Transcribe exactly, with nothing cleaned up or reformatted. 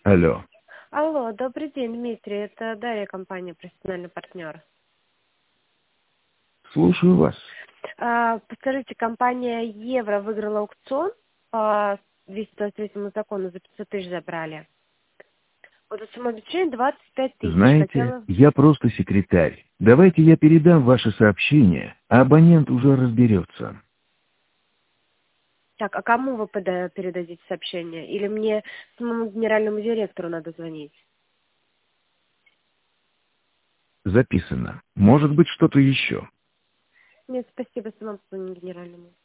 Алло. Алло, добрый день, Дмитрий. Это Дарья, компания «Профессиональный партнер». Слушаю вас. А, Подскажите, компания Евро выиграла аукцион по двести двадцать третьему закону, за пятьсот тысяч забрали. Вот это самообучение двадцать пять тысяч. Знаете, Хотела... я просто секретарь. Давайте я передам ваше сообщение, а абонент уже разберется. Так, а кому вы пода- передадите сообщение? Или мне самому генеральному директору надо звонить? Записано. Может быть, что-то еще. Нет, спасибо, самому генеральному.